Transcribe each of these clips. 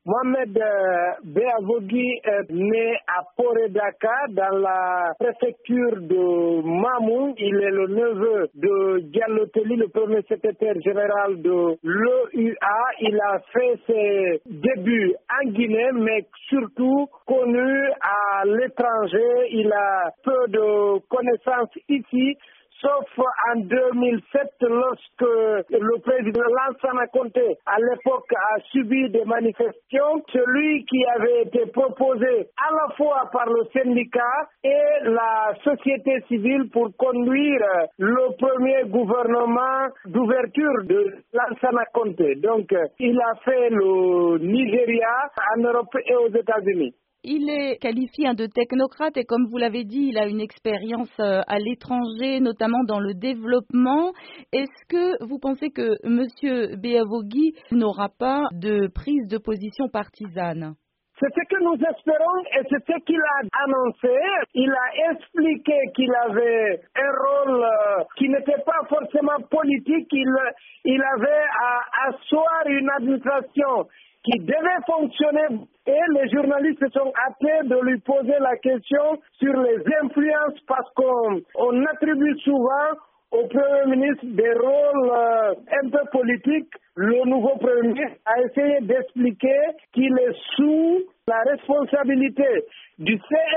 Mohamed Beavogui est né à Poré-Daka dans la préfecture de Mamou. Il est le neveu de Diallo Telli, le premier secrétaire général de l'OUA. Il a fait ses débuts en Guinée, mais surtout connu à l'étranger. Il a peu de connaissances ici, sauf en 2007 lorsque le président Lansana Conté à l'époque a subi des manifestations. Celui qui avait été proposé à la fois par le syndicat et la société civile pour conduire le premier gouvernement d'ouverture de Lansana Conté. Donc il a fait le Nigeria en Europe et aux États-Unis. Il est qualifié de technocrate et comme vous l'avez dit, il a une expérience à l'étranger, notamment dans le développement. Est-ce que vous pensez que M. Beavogui n'aura pas de prise de position partisane ? C'est ce que nous espérons et c'est ce qu'il a annoncé. Il a expliqué qu'il avait un rôle qui n'était pas forcément politique. Il avait à asseoir une administration qui devait fonctionner et les journalistes se sont hâtés de lui poser la question sur les influences parce qu'on attribue souvent au Premier ministre des rôles un peu politiques. Le nouveau Premier ministre a essayé d'expliquer qu'il est sous la responsabilité du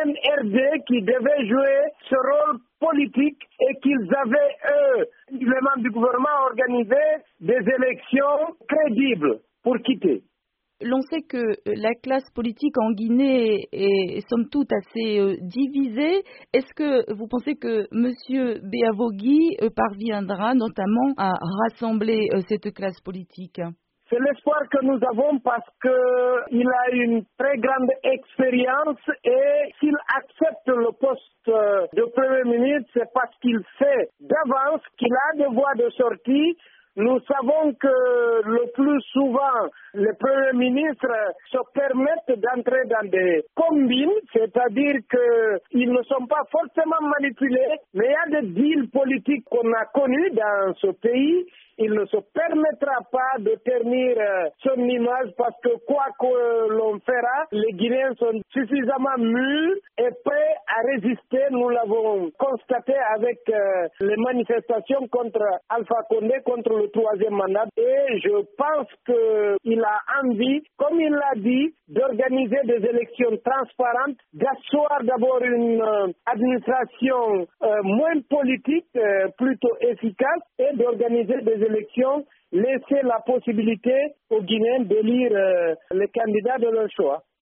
CNRD qui devait jouer ce rôle politique et qu'ils avaient, eux, les membres du gouvernement, organisé des élections crédibles pour quitter. L'on sait que la classe politique en Guinée est somme toute assez divisée. Est-ce que vous pensez que M. Beavogui parviendra notamment à rassembler cette classe politique ? C'est l'espoir que nous avons parce qu'il a une très grande expérience et s'il accepte le poste de Premier ministre, c'est parce qu'il sait d'avance qu'il a des voies de sortie. Nous savons que le plus souvent, les premiers ministres se permettent d'entrer dans des combines, c'est-à-dire qu'ils ne sont pas forcément manipulés, mais il y a des deals politiques qu'on a connus dans ce pays. Il ne se permettra pas de ternir son image parce que quoi que l'on fera, les Guinéens sont suffisamment mûrs et prêts à résister. Nous l'avons constaté avec les manifestations contre Alpha Condé, contre le troisième mandat. Et je pense qu'il a envie, comme il l'a dit, d'organiser des élections transparentes, d'asseoir d'abord une administration moins politique, plutôt efficace, et d'organiser des élections, laisser la possibilité aux Guinéens d'élire les candidats de leur choix.